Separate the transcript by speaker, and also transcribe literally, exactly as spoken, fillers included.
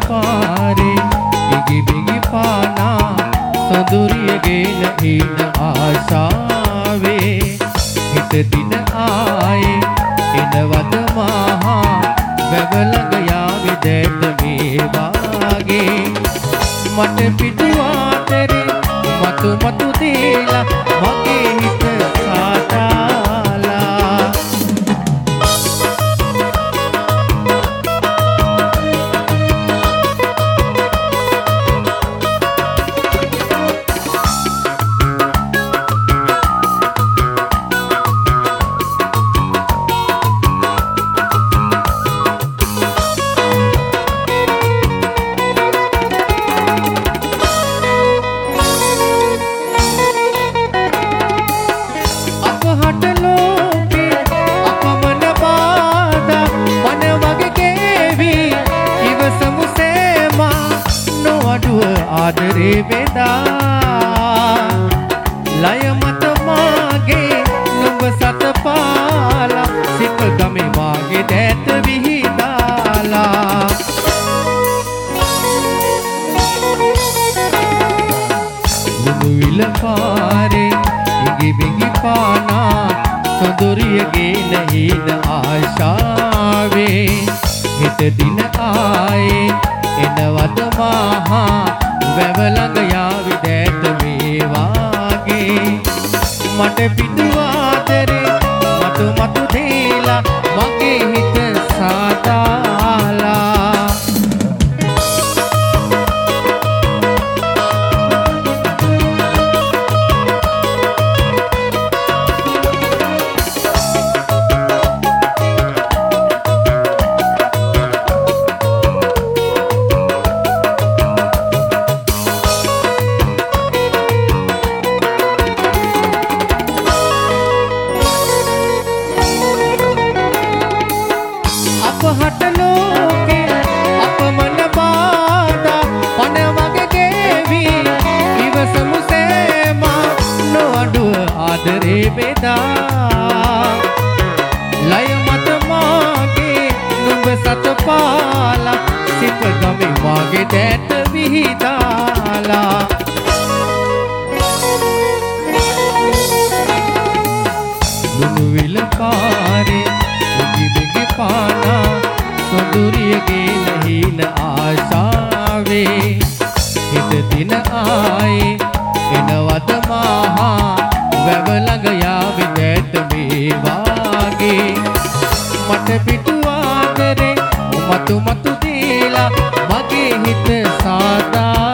Speaker 1: පාරේ ඉගි බිගි පානා සොඳුරිය ගෙන ඉන්න ආශාවේ හිත දින ආයේ එනවද මහා වැව ළඟ යාවි දැත මේ වාගේ මට පිටුවාතරේ මතු මතු දේලා මගේ හිත සාදාලා ආදරේ වේදා ලය මත මාගේ නුඹ සත පාලා සිත ගමේ මාගේ දැත විහිදාලා මුළු විල පාරේ ඉගි බිගි පානා සොඳුරිය ගෙන ඉන ආශාවේ හිත දින ආයේ එනවද මහා වැව ළඟ යාවි දැත මේ වාගේ මට පිටුවාතරේ මතු මතු දේලා මගේ හිත සාදාලා අපහට ලෝකේ අපමණ බාධා පණ වගේ ගෙවි ඉවසමු සේමා නොඅඩුව ආදරේ බෙදා ලය මත මාගේ නුඹ සත පාලා සිත ගමේ මාගේ දැත විහිදාලා මුළු විල පාරේ ඉගි බිගි පානා සොඳුරිය ගෙන ඉන ආශාවේ හිත දින ආයේ එනවද මහා වැව ළඟ යාවි දැත මේ වාගේ මට පිටුවාතරේ මතු මතු දේලා මගේ හිත සාදා